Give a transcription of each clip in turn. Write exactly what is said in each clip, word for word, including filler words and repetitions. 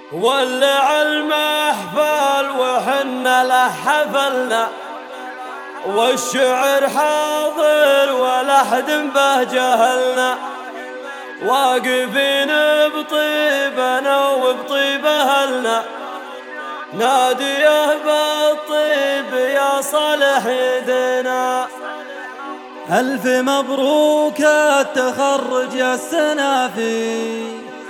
ولع المحفل وحنا له حفلنا، والشعر حاضر ولا حد به جهلنا، واقفين بطيبنا وبطيب أهلنا، ناديه بالطيب يا صالح يدنا. ألف مبروك التخرج يا السنافي،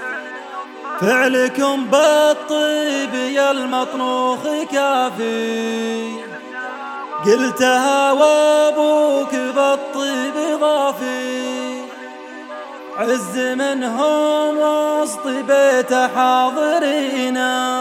فعلكم بالطيب يا المطنوخ كافي، قلتها وابوك بالطيب ضافي، عز منهم وسط بيت حاضرينا.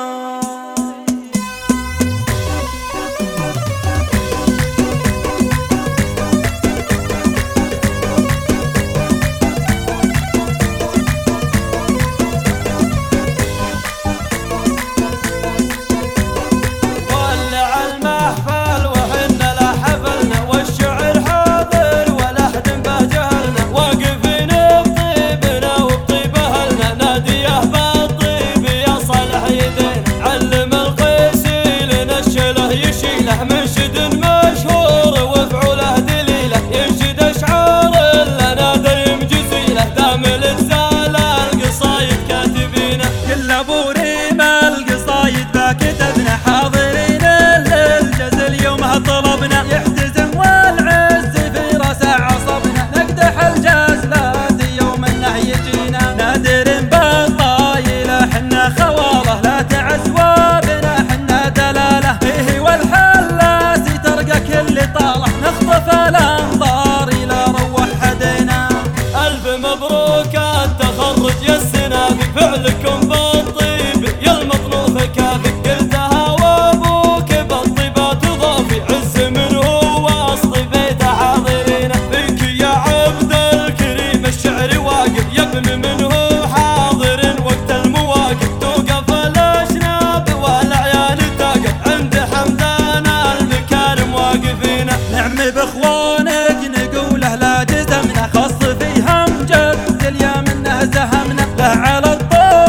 فعلكم بالطيب يا المطلوب كافي، قلتها وابوك بالطيبات ضافي، عز منه وسط بيت حاضرين، فيك يا عبد الكريم الشعر واقف، يا ابن منه حاضر وقت المواقف، توقف الاشناب والاعيان تقف، عند حمدان المكارم واقفين. نعم باخوانك نقوله لا جزمنا، خص فيها مجد اليوم انه زهمنا، له على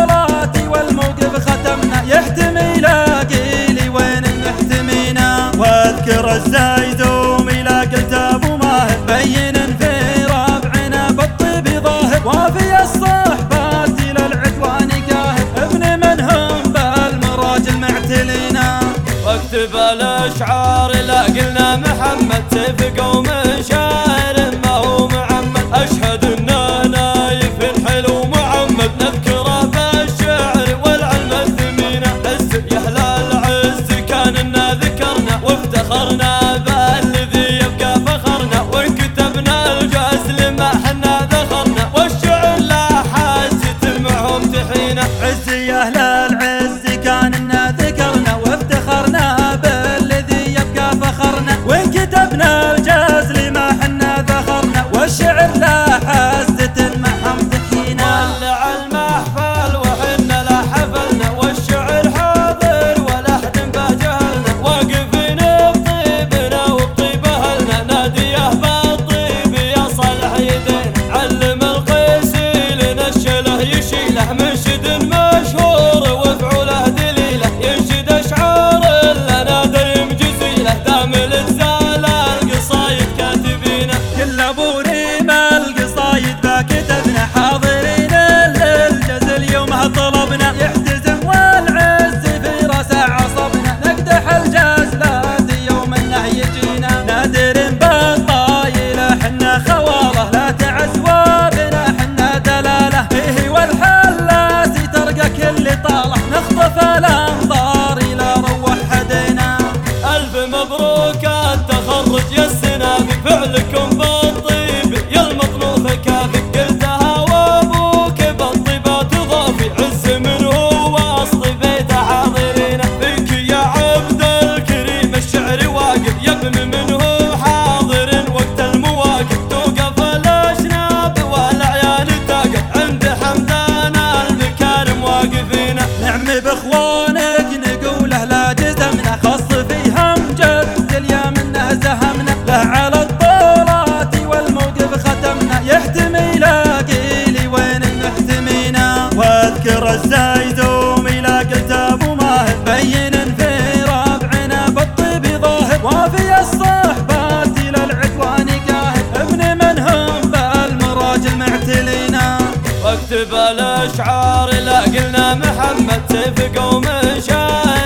الزايدوم إلى قلت أبو ماهر، بين في ربعنا بالطيب ظاهر، وفي الصحبات إلى العدوان قاهر، ابن منهم بالمراج المعتلينا. واكتب الأشعار لا قلنا محمد، سيف قوم شاعر ما هو محمد، أشهد إنه نايف الحلو محمد، نذكره بالشعر والعلم الثمينة، عز يا أهل العز كان إنا ذكرنا وافتخرنا بالذي يبقى فخرنا، وكتبنا الجزل ما حنا ذخرنا، والشعر لا حاسة معهم تحينا. عز يا أهل العز كان إنا ذكرنا وافتخرنا بالذي يبقى فخرنا، وكتبنا الجزل ما حنا ذخرنا، والشعر لا حاسة معهم تحينا. ولع المحفل وحنا لا حفلنا، والشعر حاضر ولا حد به جهلنا، واقفين بطيبنا وبطيب أهلنا، ناديه بالطيب يا صالح يدين، علم القيسي نشله يشيله، منشد مشهور وفعوله دليله، ينشد أشعار لنا دريم جزيله، دامل الزلال قصايد كاتبينه، كل أبو ريم القصايد باكتبنا، حاضرين للجزل يومها طلبنا، يحتزم والعز في راسه عصبنا، نقدح الجزلات يوم انه يجينا، نادر بالطايله حنا خواله، لا تعز وابنا حنا دلاله، فيه والحلاسي ترقى كل طاله، نخطف الانظار الى روح حدينا. ألف مبروك التخرج يا السنافي، فعلكم بالطيب يا المطلوب كافي، قلتها وابوك بالطيبات ضافي، عز منه وسط بيت حاضرين، فيك يا عبد الكريم الشعر واقف، يا ابن منه حاضر وقت المواقف، توقف الاشناب والاعيان تقف، عند حمدان المكارم واقفين. نعم باخوانك نقوله لا جزمنا، خص فيها مجد اليوم انه زهمنا، له على الطولات والموقف ختمنا، يحتمي لاقيلي وين المحتمينا، واذكر الزايدوم إلى قلت نكتب الاشعار لا قلنا محمد سيف قوم شاعر